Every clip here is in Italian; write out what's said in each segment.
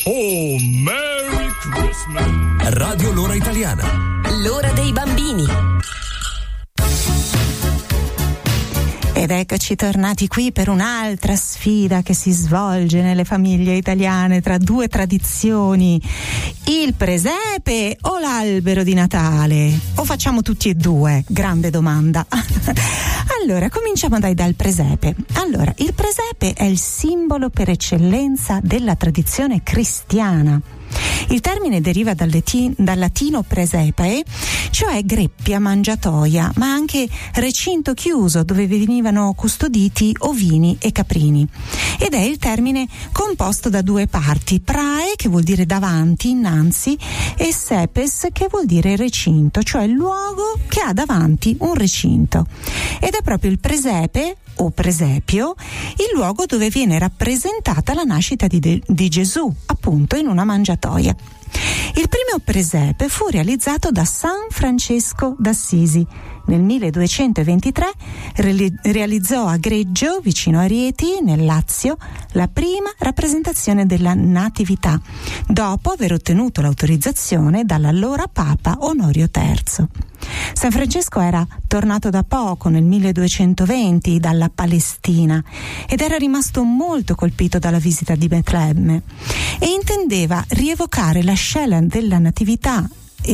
Oh, Merry Christmas! Radio L'Ora Italiana. L'ora dei bambini. Ed eccoci tornati qui per un'altra sfida che si svolge nelle famiglie italiane tra due tradizioni: il presepe o l'albero di Natale? O facciamo tutti e due? Grande domanda. Allora, cominciamo dal presepe. Allora, il presepe è il simbolo per eccellenza della tradizione cristiana. Il termine deriva dal latino presepe, cioè greppia, mangiatoia, ma anche recinto chiuso dove venivano custoditi ovini e caprini. Ed è il termine composto da due parti: prae, che vuol dire davanti, innanzi, e sepes, che vuol dire recinto, cioè il luogo che ha davanti un recinto. Ed è proprio il presepe o presepio il luogo dove viene rappresentata la nascita di Gesù, appunto in una mangiatoia. Il primo presepe fu realizzato da San Francesco d'Assisi. Nel 1223 realizzò a Greggio, vicino a Rieti, nel Lazio, la prima rappresentazione della Natività, dopo aver ottenuto l'autorizzazione dall'allora Papa Onorio III. San Francesco era tornato da poco, nel 1220, dalla Palestina ed era rimasto molto colpito dalla visita di Betlemme e intendeva rievocare la scena della Natività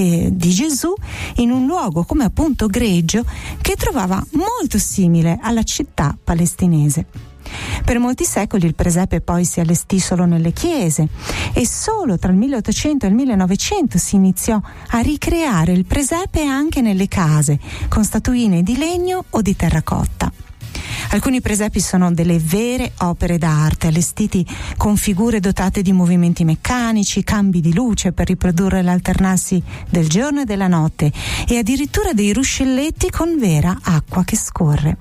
di Gesù in un luogo come appunto Greggio, che trovava molto simile alla città palestinese. Per molti secoli il presepe poi si allestì solo nelle chiese e solo tra il 1800 e il 1900 si iniziò a ricreare il presepe anche nelle case, con statuine di legno o di terracotta. Alcuni presepi sono delle vere opere d'arte, allestiti con figure dotate di movimenti meccanici, cambi di luce per riprodurre l'alternarsi del giorno e della notte, e addirittura dei ruscelletti con vera acqua che scorre.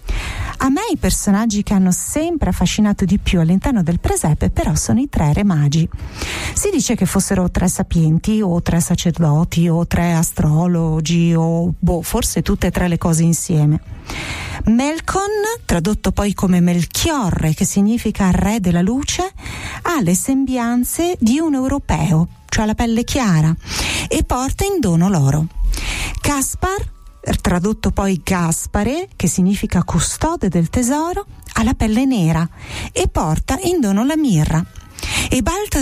A me i personaggi che hanno sempre affascinato di più all'interno del presepe però sono i tre re magi. Si dice che fossero tre sapienti o tre sacerdoti o tre astrologi o forse tutte e tre le cose insieme. Melkon, tradotto poi come Melchiorre, che significa re della luce, ha le sembianze di un europeo, cioè la pelle chiara, e porta in dono l'oro. Caspar, tradotto poi Gaspare, che significa custode del tesoro, ha la pelle nera e porta in dono la mirra. E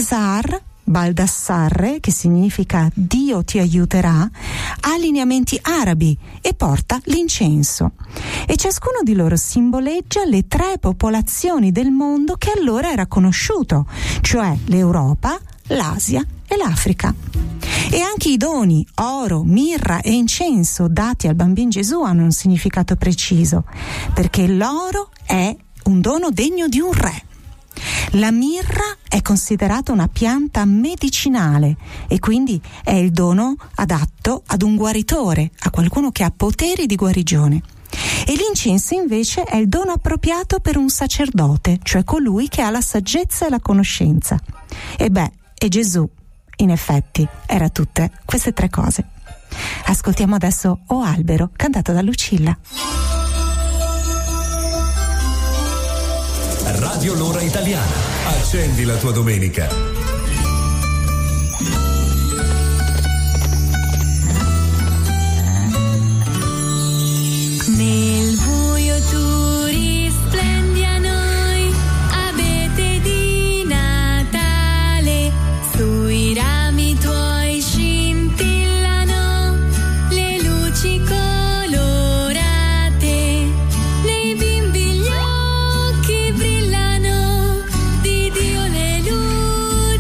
Baldassarre, che significa Dio ti aiuterà, ha lineamenti arabi e porta l'incenso. E ciascuno di loro simboleggia le tre popolazioni del mondo che allora era conosciuto, cioè l'Europa, l'Asia e l'Africa. E anche i doni, oro, mirra e incenso dati al bambino Gesù hanno un significato preciso, perché l'oro è un dono degno di un re. La mirra è considerata una pianta medicinale e quindi è il dono adatto ad un guaritore, a qualcuno che ha poteri di guarigione. E l'incenso invece è il dono appropriato per un sacerdote, cioè colui che ha la saggezza e la conoscenza. E Gesù, in effetti, era tutte queste tre cose. Ascoltiamo adesso O Albero, cantato da Lucilla. Radio L'Ora Italiana. Accendi la tua domenica. Nel buio tu risplendi a noi, abete di Natale, sui rami tuoi scintillano le luci colorate, nei bimbi gli occhi brillano, di Dio le luci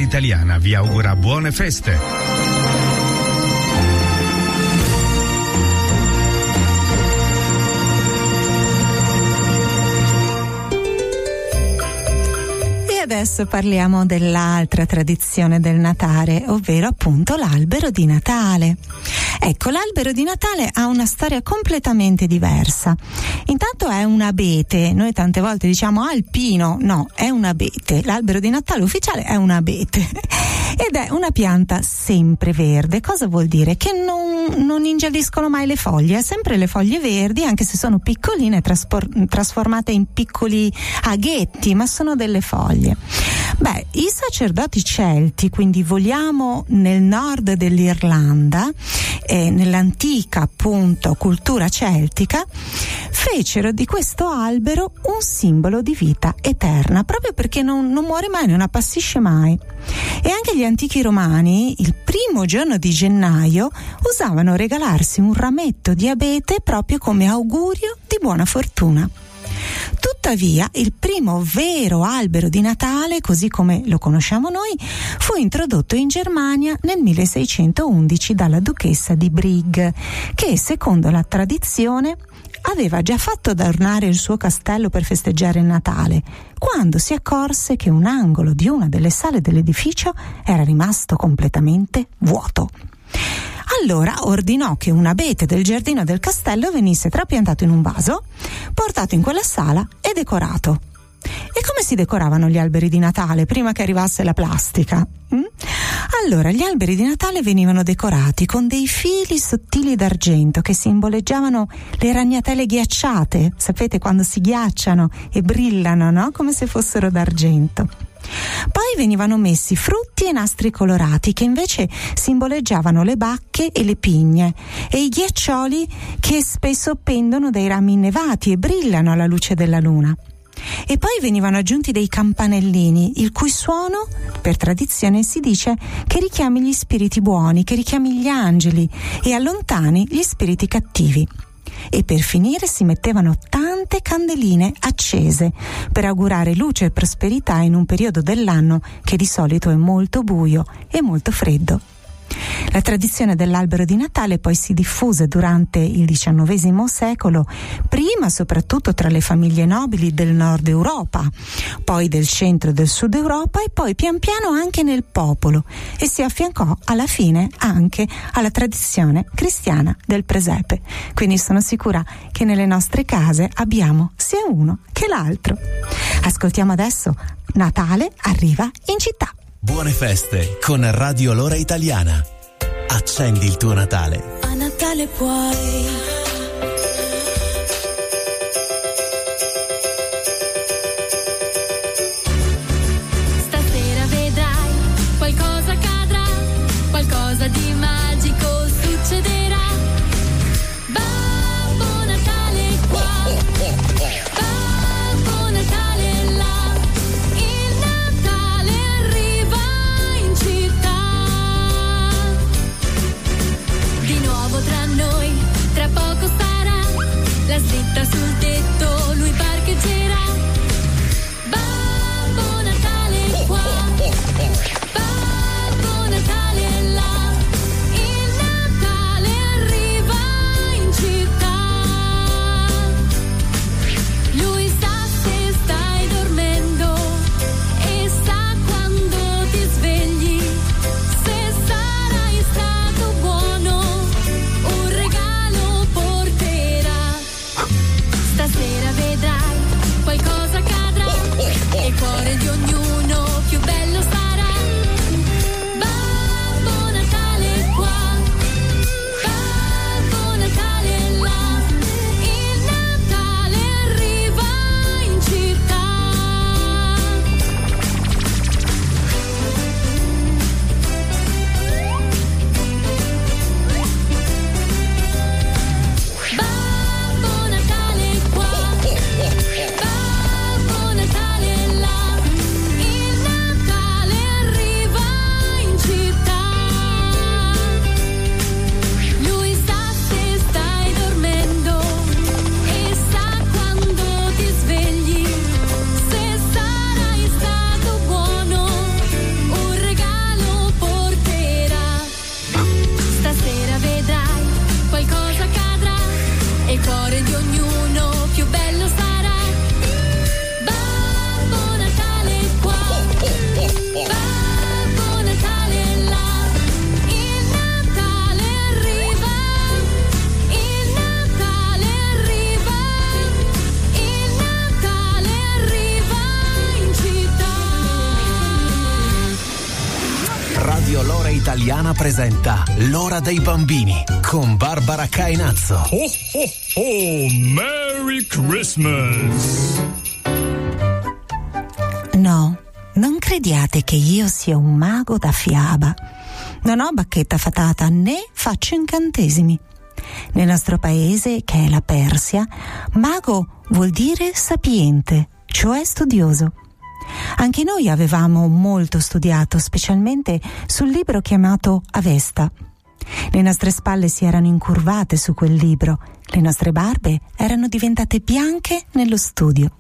Italiana vi augura buone feste. Adesso parliamo dell'altra tradizione del Natale, ovvero appunto l'albero di Natale. Ecco, l'albero di Natale ha una storia completamente diversa. Intanto è un abete, noi tante volte diciamo alpino, no, è un abete. L'albero di Natale ufficiale è un abete ed è una pianta sempre verde. Cosa vuol dire? Che non ingialliscono mai le foglie, sempre le foglie verdi, anche se sono piccoline, trasformate in piccoli aghetti, ma sono delle foglie. Beh, i sacerdoti celti, quindi voliamo nel nord dell'Irlanda, nell'antica appunto cultura celtica, fecero di questo albero un simbolo di vita eterna, proprio perché non muore mai, non appassisce mai. E anche gli antichi romani, il primo giorno di gennaio, usavano regalarsi un rametto di abete proprio come augurio di buona fortuna. Tuttavia, il primo vero albero di Natale, così come lo conosciamo noi, fu introdotto in Germania nel 1611 dalla duchessa di Brigg, che secondo la tradizione aveva già fatto adornare il suo castello per festeggiare il Natale, quando si accorse che un angolo di una delle sale dell'edificio era rimasto completamente vuoto. Allora ordinò che un abete del giardino del castello venisse trapiantato in un vaso, portato in quella sala e decorato. E come si decoravano gli alberi di Natale prima che arrivasse la plastica? Allora, gli alberi di Natale venivano decorati con dei fili sottili d'argento che simboleggiavano le ragnatele ghiacciate, sapete, quando si ghiacciano e brillano, no? Come se fossero d'argento. Poi venivano messi frutti e nastri colorati che invece simboleggiavano le bacche e le pigne, e i ghiaccioli che spesso pendono dai rami innevati e brillano alla luce della luna. E poi venivano aggiunti dei campanellini, il cui suono, per tradizione, si dice che richiami gli spiriti buoni, che richiami gli angeli e allontani gli spiriti cattivi. E per finire si mettevano tante candeline accese per augurare luce e prosperità in un periodo dell'anno che di solito è molto buio e molto freddo. La tradizione dell'albero di Natale poi si diffuse durante il XIX secolo, prima soprattutto tra le famiglie nobili del nord Europa, poi del centro e del sud Europa e poi pian piano anche nel popolo, e si affiancò alla fine anche alla tradizione cristiana del presepe. Quindi sono sicura che nelle nostre case abbiamo sia uno che l'altro. Ascoltiamo adesso Natale arriva in città. Buone feste con Radio L'Ora Italiana. Accendi il tuo Natale. A Natale puoi stasera vedrai qualcosa accadrà, qualcosa di magico succederà. Babbo Natale qua, Babbo Natale là, il Natale arriva in città. Di nuovo tra noi, tra poco cuore di ognuno più bello sarà. Babbo Natale è qua, Babbo Natale è là, il Natale arriva, il Natale arriva, il Natale arriva in città. Radio Lora Italiana presenta L'ora dei bambini con Barbara Cainazzo. Ho, ho, ho, Merry Christmas! No, non crediate che io sia un mago da fiaba. Non ho bacchetta fatata né faccio incantesimi. Nel nostro paese, che è la Persia, mago vuol dire sapiente, cioè studioso. Anche noi avevamo molto studiato, specialmente sul libro chiamato Avesta. Le nostre spalle si erano incurvate su quel libro, le nostre barbe erano diventate bianche nello studio.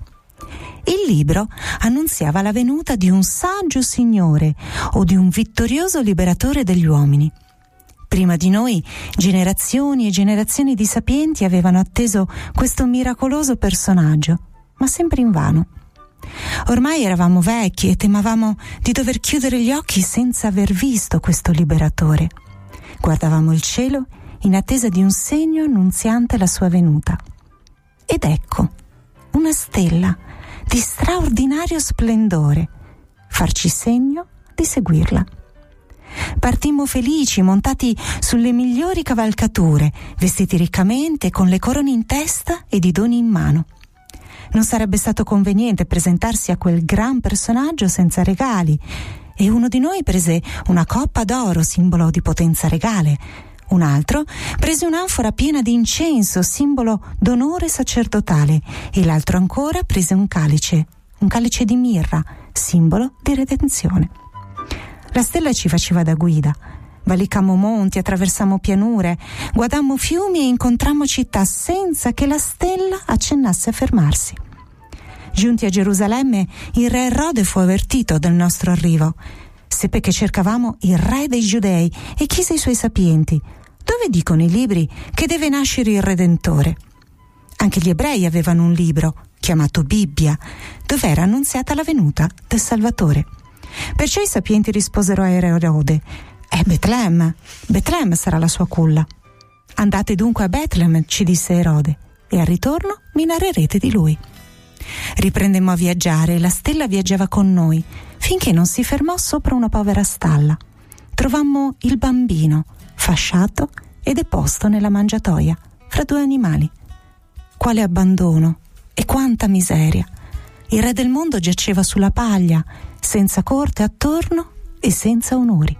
Il libro annunziava la venuta di un saggio signore o di un vittorioso liberatore degli uomini. Prima di noi, generazioni e generazioni di sapienti avevano atteso questo miracoloso personaggio, ma sempre invano. Ormai eravamo vecchi e temavamo di dover chiudere gli occhi senza aver visto questo liberatore. Guardavamo il cielo in attesa di un segno annunziante la sua venuta. Ed ecco, una stella di straordinario splendore, farci segno di seguirla. Partimmo felici, montati sulle migliori cavalcature, vestiti riccamente, con le corone in testa ed i doni in mano. Non sarebbe stato conveniente presentarsi a quel gran personaggio senza regali, e uno di noi prese una coppa d'oro, simbolo di potenza regale. Un altro prese un'anfora piena di incenso, simbolo d'onore sacerdotale, e l'altro ancora prese un calice di mirra, simbolo di redenzione. La stella ci faceva da guida. Valicammo monti, attraversammo pianure, guardammo fiumi e incontrammo città senza che la stella accennasse a fermarsi. Giunti a Gerusalemme, il re Erode fu avvertito del nostro arrivo. Seppe che cercavamo il re dei Giudei e chiese ai suoi sapienti: dove dicono i libri che deve nascere il Redentore? Anche gli ebrei avevano un libro, chiamato Bibbia, dove era annunziata la venuta del Salvatore. Perciò i sapienti risposero a Erode: è Betlemme sarà la sua culla. Andate dunque a Betlemme, ci disse Erode, e al ritorno mi narrerete di lui. Riprendemmo a viaggiare e la stella viaggiava con noi, finché non si fermò sopra una povera stalla. Trovammo il bambino, fasciato e deposto nella mangiatoia, fra due animali. Quale abbandono e quanta miseria! Il re del mondo giaceva sulla paglia, senza corte attorno e senza onori.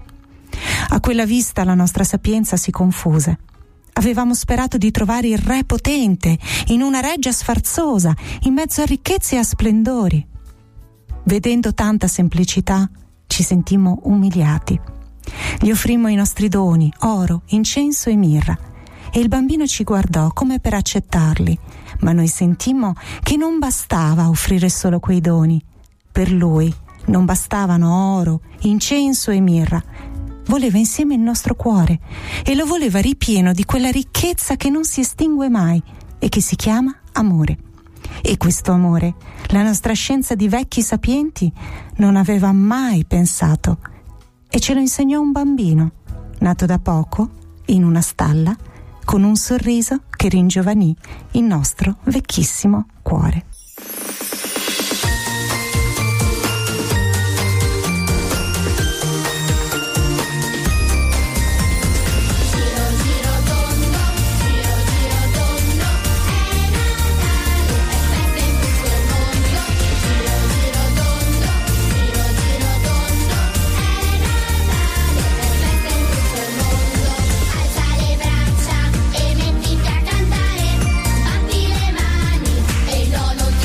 A quella vista la nostra sapienza si confuse. Avevamo sperato di trovare il re potente, in una reggia sfarzosa, in mezzo a ricchezze e a splendori. Vedendo tanta semplicità, ci sentimmo umiliati. Gli offrimmo i nostri doni, oro, incenso e mirra, e il bambino ci guardò come per accettarli, ma noi sentimmo che non bastava offrire solo quei doni. Per lui non bastavano oro, incenso e mirra. Voleva insieme il nostro cuore e lo voleva ripieno di quella ricchezza che non si estingue mai e che si chiama amore. E questo amore la nostra scienza di vecchi sapienti non aveva mai pensato, e ce lo insegnò un bambino nato da poco in una stalla con un sorriso che ringiovanì il nostro vecchissimo cuore. E mettiti a cantare, batti le mani e il dono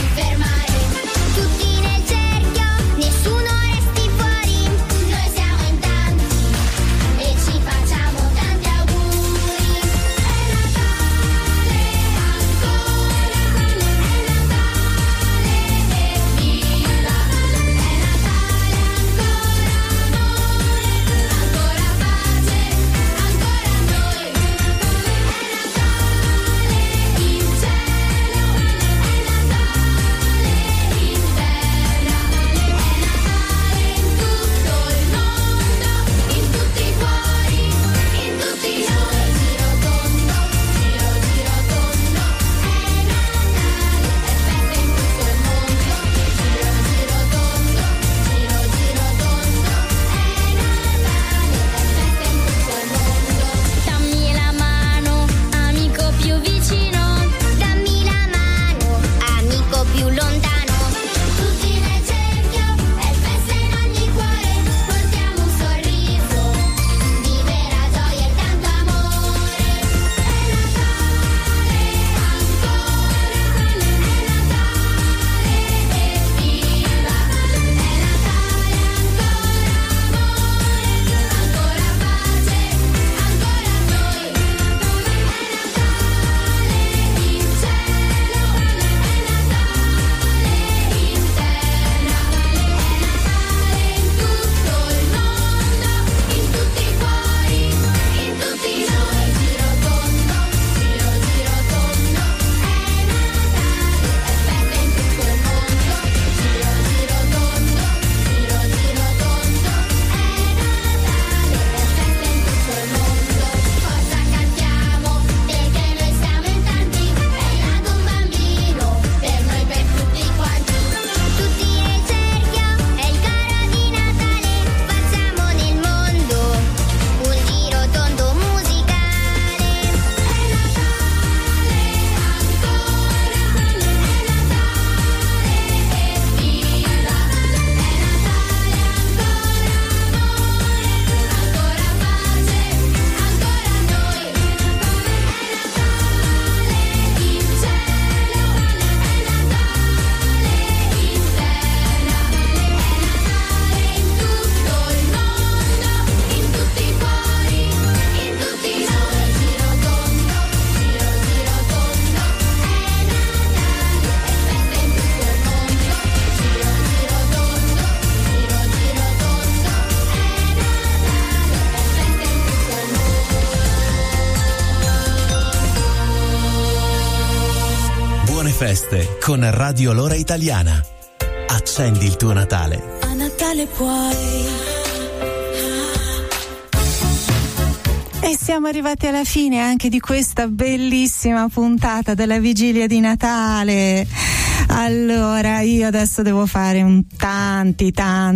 buone feste con Radio L'Ora Italiana. Accendi il tuo Natale. A Natale puoi. E siamo arrivati alla fine anche di questa bellissima puntata della vigilia di Natale. Allora, io adesso devo fare tanti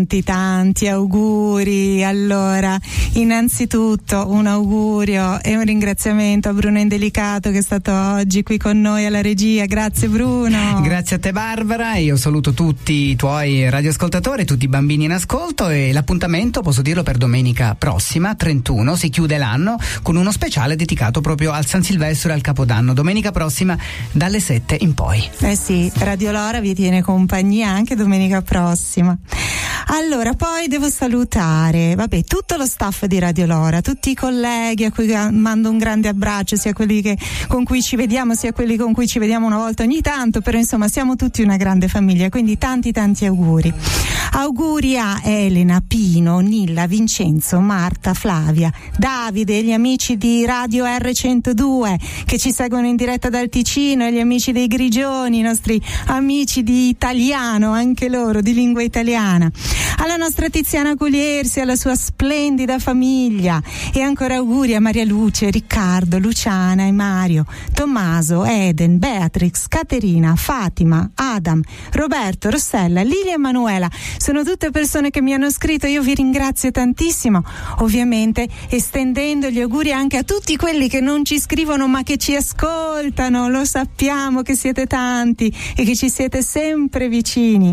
auguri. Allora, innanzitutto un augurio e un ringraziamento a Bruno Indelicato, che è stato oggi qui con noi alla regia. Grazie Bruno. Grazie a te Barbara, io saluto tutti i tuoi radioascoltatori, tutti i bambini in ascolto, e l'appuntamento, posso dirlo, per domenica prossima 31, si chiude l'anno con uno speciale dedicato proprio al San Silvestro e al Capodanno, domenica prossima dalle 7 in poi. Sì, Radio Lora vi tiene compagnia anche domenica prossima. Allora, poi devo salutare, tutto lo staff di Radio Lora, tutti i colleghi a cui mando un grande abbraccio, sia quelli con cui ci vediamo, sia quelli con cui ci vediamo una volta ogni tanto, però insomma siamo tutti una grande famiglia, quindi tanti auguri. Auguri a Elena, Pino, Nilla, Vincenzo, Marta, Flavia, Davide, gli amici di Radio R102 che ci seguono in diretta dal Ticino, e gli amici dei Grigioni, i nostri amici di italiano, anche loro di lingua italiana, alla nostra Tiziana Culiersi, alla sua splendida famiglia, e ancora auguri a Maria Luce, Riccardo, Luciana e Mario, Tommaso, Eden, Beatrix, Caterina, Fatima, Adam, Roberto, Rossella, Lilia e Manuela. Sono tutte persone che mi hanno scritto, io vi ringrazio tantissimo, ovviamente estendendo gli auguri anche a tutti quelli che non ci scrivono ma che ci ascoltano. Lo sappiamo che siete tanti e che ci siete sempre vicini.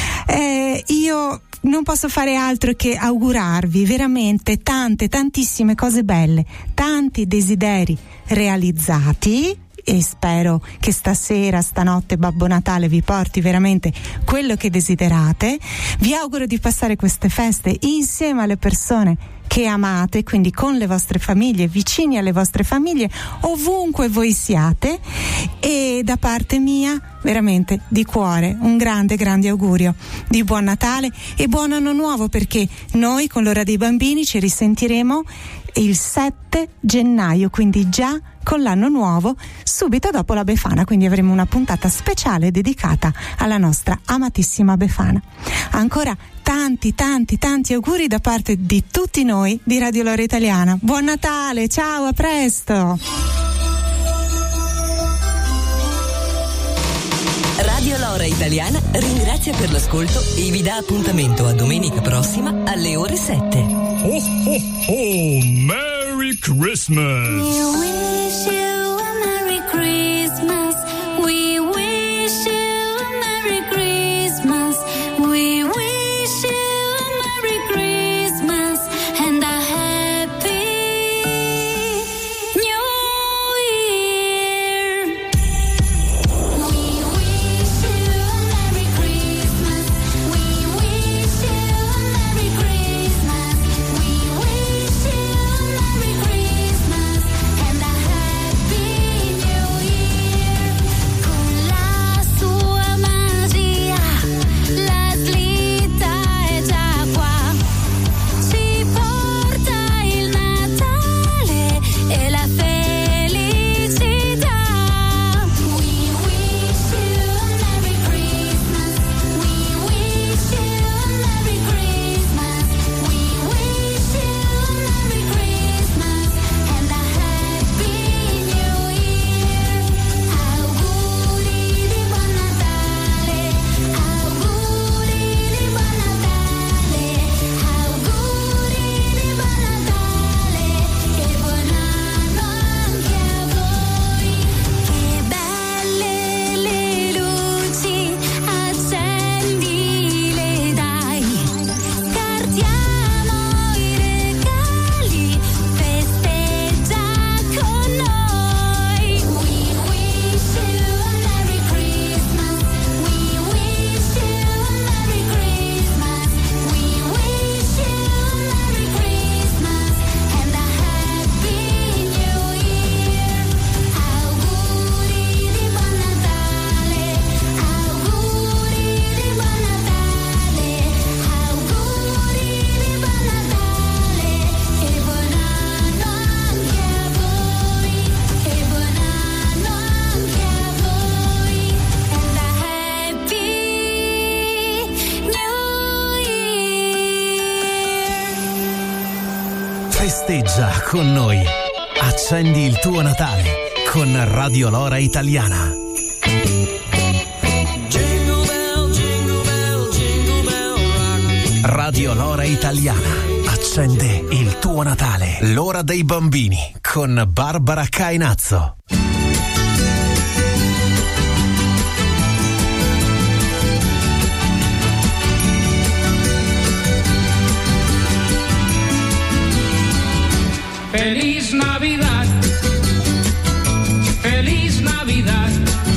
Io non posso fare altro che augurarvi veramente tantissime cose belle, tanti desideri realizzati, e spero che stanotte Babbo Natale vi porti veramente quello che desiderate. Vi auguro di passare queste feste insieme alle persone che amate, quindi con le vostre famiglie, vicini alle vostre famiglie, ovunque voi siate, e da parte mia veramente di cuore un grande augurio di buon Natale e buon anno nuovo, perché noi con l'Ora dei Bambini ci risentiremo il 7 gennaio, quindi già con l'anno nuovo, subito dopo la Befana, quindi avremo una puntata speciale dedicata alla nostra amatissima Befana. Ancora tanti auguri da parte di tutti noi di Radio L'Ora Italiana. Buon Natale, ciao, a presto. Radio L'Ora Italiana ringrazia per l'ascolto e vi dà appuntamento a domenica prossima alle ore 7. Ho, ho, ho! Merry Christmas! We wish you a Merry Christmas. We wish you a Merry Christmas. We wish you a Merry Christmas and a Happy New Year. We wish you a Merry Christmas. We wish you a Merry Christmas. We wish you a Merry Christmas and a Happy Festeggia con noi. Accendi il tuo Natale con Radio Lora Italiana. Radio Lora Italiana accende il tuo Natale. L'ora dei bambini con Barbara Cainazzo. Feliz Navidad, feliz Navidad,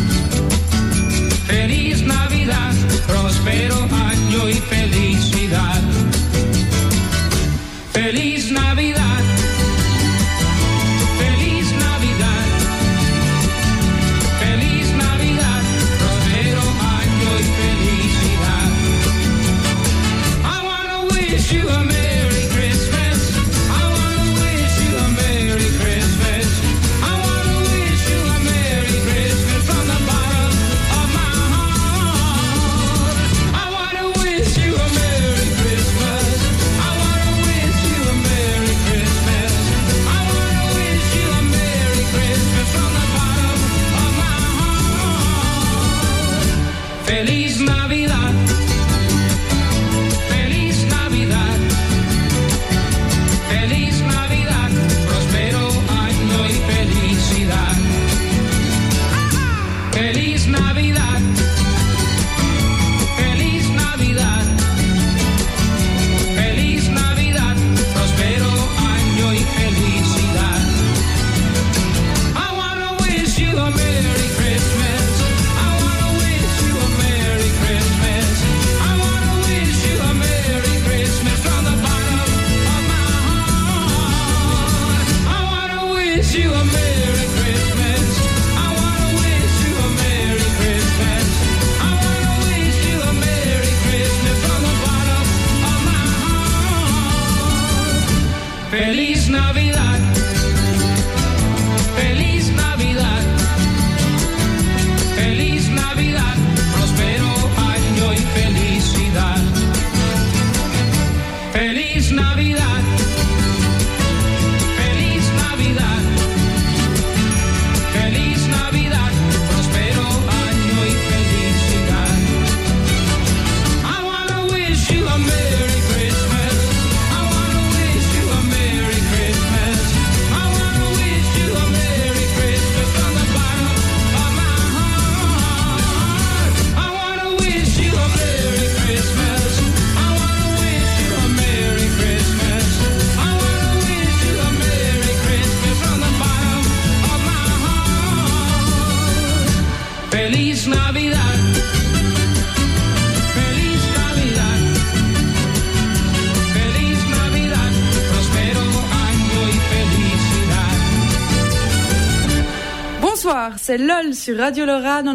feliz Navidad, próspero año y felicidad. Feliz Navidad, feliz Navidad, feliz Navidad, próspero año y felicidad. I wanna wish you a Merry Christmas. I wanna wish you a Merry Christmas. I wanna wish you a Merry Christmas from the bottom of my heart. I wanna wish you a Merry Christmas. I wanna wish you a Merry Christmas. I wanna wish you a Merry Christmas from the bottom of my heart. Feliz Navidad. Feliz Navidad. Feliz Navidad, próspero año y felicidad. Feliz Navidad, feliz Navidad, feliz Navidad, próspero año y felicidad. I wanna wish you a Merry Christmas. I wanna wish you a Merry Christmas. I wanna wish you a Merry Christmas from the bottom of my heart. I wanna wish you a Merry Christmas. I wanna wish you a Merry Christmas. I wanna wish you a Merry Christmas from the bottom of my heart. Feliz Navidad. Feliz Navidad. Feliz Navidad. Próspero año y felicidad. Feliz Navidad. Feliz Navidad. Feliz Navidad. Próspero año y felicidad. I wanna wish you a Merry Christmas. I wanna wish you a Merry Christmas. I wanna wish you a Merry Christmas from the bottom of my heart. I wanna wish you a Merry Christmas. I wanna wish you a Merry Christmas. I wanna wish you a Merry Christmas from the bottom of my heart. Feliz Navidad. Feliz Navidad. Feliz Navidad. Próspero año y felicidad. Bonsoir, c'est LOL sur Radio Lora